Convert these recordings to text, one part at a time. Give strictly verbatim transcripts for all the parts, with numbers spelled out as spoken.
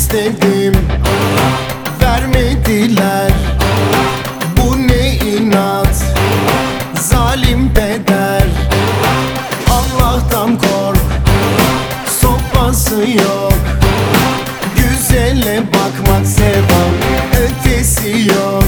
istedim, vermediler. Bu ne inat, zalim peder. Allah'tan kork, sopası yok. Güzele bakmak sevap, ötesi yok.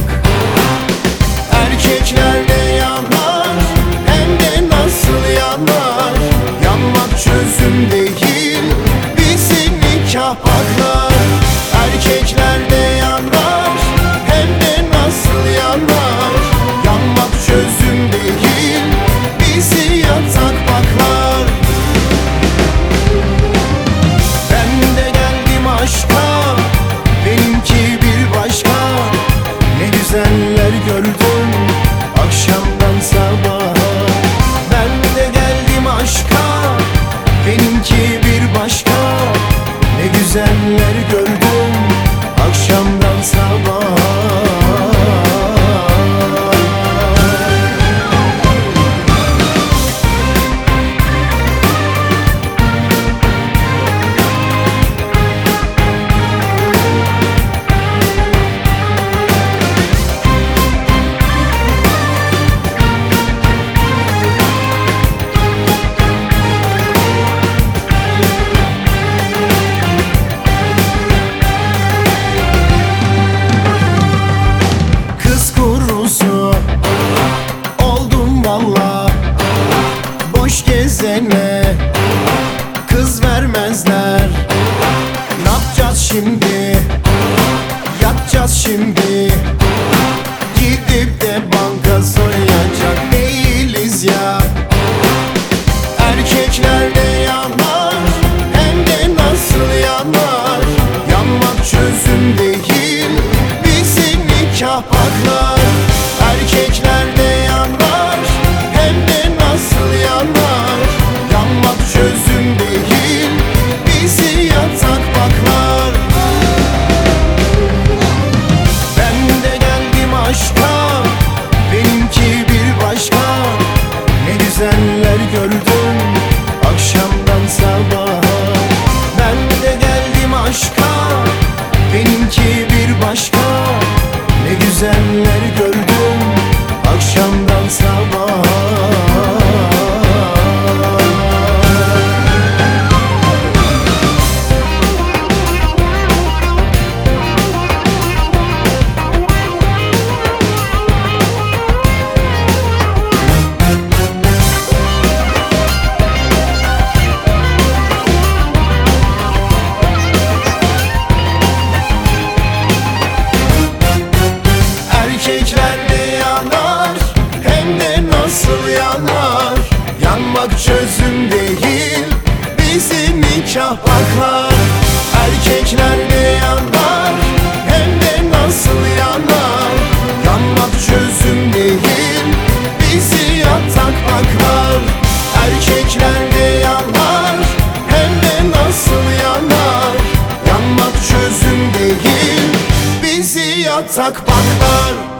Erkekler de yanar, hem de nasıl yanar. Yanmak çözüm değil, bizi nikah baklar. Erkekler de yanar, hem de nasıl yanar. Yanmak çözüm değil, bizi yatak baklar. Ben de geldim aşka, benimki bir başka. Ne güzeller gördüm akşamdan sabaha. Ben de geldim aşka, benimki bir başka. Ne güzeller gördüm akşamdan sabaha. Boş gezene kız vermezler. Ne yapacağız şimdi? Yapacağız şimdi. Gidip de banka soyacak değiliz ya. Erkekler de yanar, hem de nasıl yanar. Yanmak çözüm değil, bizi nikah baklar. Erkekler de yanar, hem de nasıl yanar. Yanmak çözüm değil, bizi yatak baklar. Ben de geldim aşka, benimki bir başka. Ne güzeller gördüm akşamdan sabaha. Ben de geldim aşka, benimki bir başka. Ne güzeller gördüm akşamdan sabaha. Erkekler de yanar, hem de nasıl yanar. Yanmak çözüm değil, bizi nikah baklar. Erkekler de yanar, hem de nasıl yanar. Yanmak çözüm değil, bizi yatak baklar. Erkekler de yanar, hem de nasıl yanar. Yanmak çözüm değil, bizi yatak baklar.